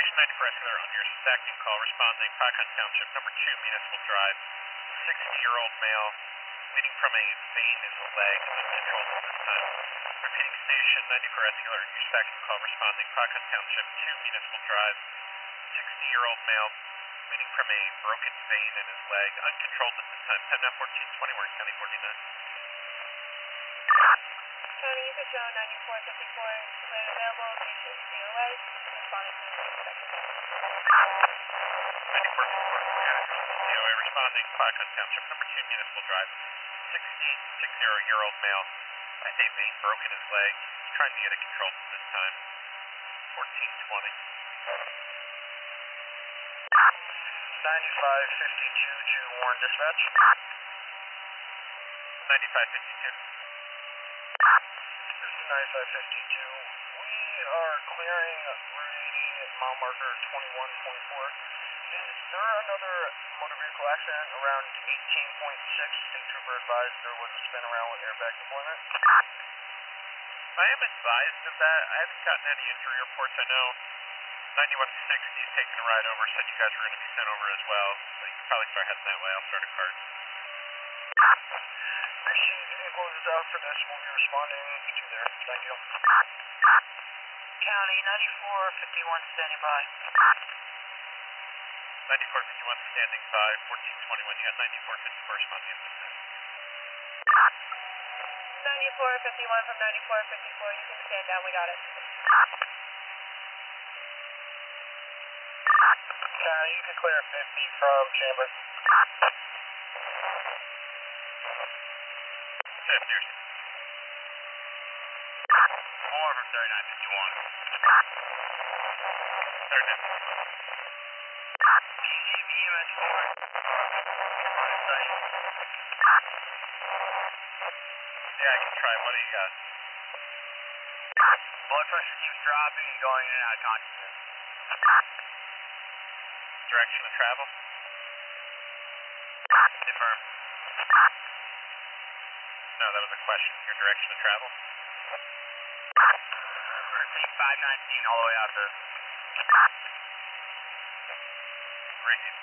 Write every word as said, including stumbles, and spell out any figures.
Station ninety-four Escalator on your stacking call, responding Pacan Township, number two, Municipal Drive, sixty-year-old male, bleeding from a vein in the leg, uncontrolled at this time. Repeating Station ninety-four Escalator, your stacking call, responding Pacan Township, two, Municipal Drive, sixty-year-old male, bleeding from a broken vein in his leg, uncontrolled at this time. ten now fourteen twenty, Warren County forty-nine. County, you can show ninety-four fifty-four, clear available, patient C O A, responding to the second call. ninety-four fifty-four, clear, C O A responding, Pacan Township, number two, Municipal Drive, sixty-six-year-old male, has a vein broken in his leg, he's trying to get it controlled at this time. fourteen twenty. ninety-five fifty-two to Warren Dispatch. ninety-five fifty-two. This is ninety-five fifty-two. We are clearing Route eighty at mile marker twenty-one point four. Is there another motor vehicle accident around eighteen point six? State Trooper advised there was a spin around with airbag deployment. I am advised of that. I haven't gotten any injury reports. I know ninety-one sixty is taking a ride over, said you guys were going to be sent over as well. So you can probably start heading that way. I'll start a cart. Appreciate the vehicle is out for this. We'll be responding to there. Thank you. County, ninety-four fifty-one standing by. ninety-four fifty-one standing by, fourteen twenty-one. You got ninety-four fifty-four responding at this time. ninety-four fifty-one from ninety-four fifty-four, you can stand down, we got it. County, you can clear fifty from Chamber. Fifty. More from thirty-nine fifty-one. thirty-nine fifty-one. P C B M S four. On site. Yeah, I can try. What do you got? Blood pressure keeps dropping and going in and out of consciousness. Direction of travel? Confirm. No, that was a question. Your direction of travel? We're going to take five nineteen all the way out to Radius